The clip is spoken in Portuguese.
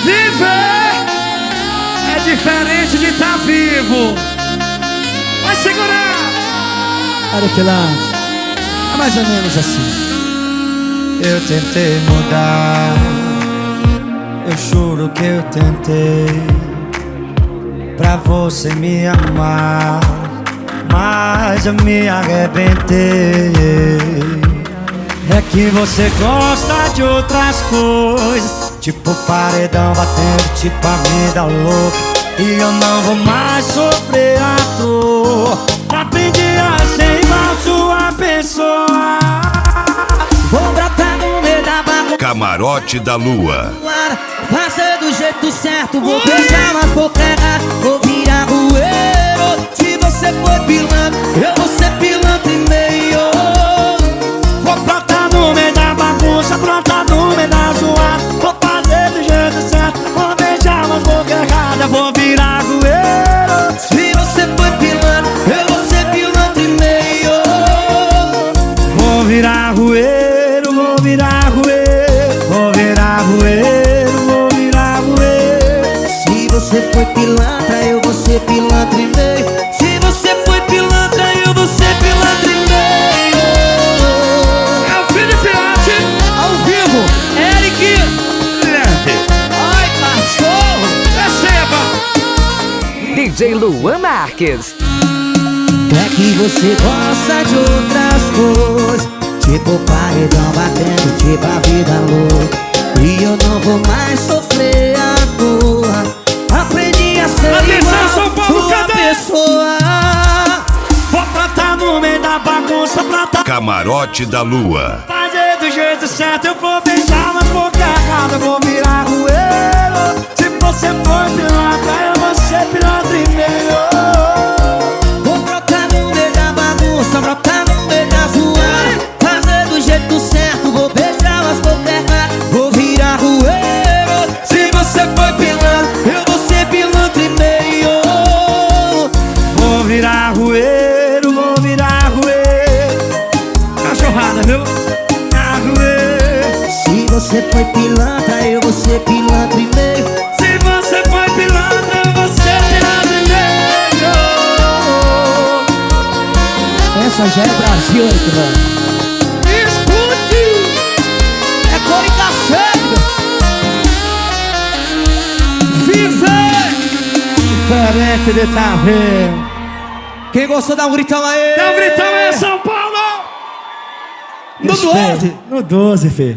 Viver é diferente de estar vivo. Vai segurar. Olha que lá, é mais ou menos assim. Eu tentei mudar, eu juro que eu tentei, pra você me amar, mas eu me arrebentei. É que você gosta de outras coisas, tipo paredão batendo, tipo a vida louca, e eu não vou mais sofrer à toa. Aprendi a ser igual sua pessoa. Vou brotar no meio da bagunça, Camarote da Lua. fazer do jeito certo, vou beijar umas bocas erradas, vou virar rueiro. Se você for pilantra, eu vou ser pilantra e meio. Vou brotar no meio da bagunça, brotar no meio da zoada, vou fazer do jeito certo, vou beijar umas bocas erradas, vou virar rueiro. Se você for pilantra, eu vou ser pilantra e meio. Vou virar rueiro, vou virar rueiro, vou virar rueiro, vou virar rueiro. Se você foi pilantra, eu vou ser pilantra e meio. Se você foi pilantra, eu vou ser pilantra e meio. É o filho de Fiote, Ao vivo, Eric. ai cachorro, receba. DJ Luan Marques. É que você gosta de outras coisas, tipo paredão batendo, tipo a vida louca, e eu não vou mais sofrer à toa. Aprendi a ser Atenção, São igual Paulo, sua cadê? pessoa. Vou plantar no meio da bagunça, plantar, Camarote da Lua. fazer do jeito certo. Eu vou beijar umas bocas erradas, eu vou virar rueiro. Se você for pilantra, eu vou ser pilantra e meio. Vou brotar no meio da bagunça, brotar no meio da zoada, fazer do jeito certo, vou beijar umas bocas erradas, vou virar rueiro. Se você for pilantra, eu vou ser pilantra e meio. Vou virar rueiro, vou virar rueiro. Cachorrada, viu? Virar rueiro. Se você foi pilantra, eu vou ser pilantra e meio. Se você foi pilantra, eu vou ser pilantra e meio. Essa já é Brasil, Eric, mano. Escute. É cor e cacete. Viver. Diferente de tá vendo. Quem gostou, dá um gritão aí. Dá um gritão aí, São Paulo. No 12. No 12, filho.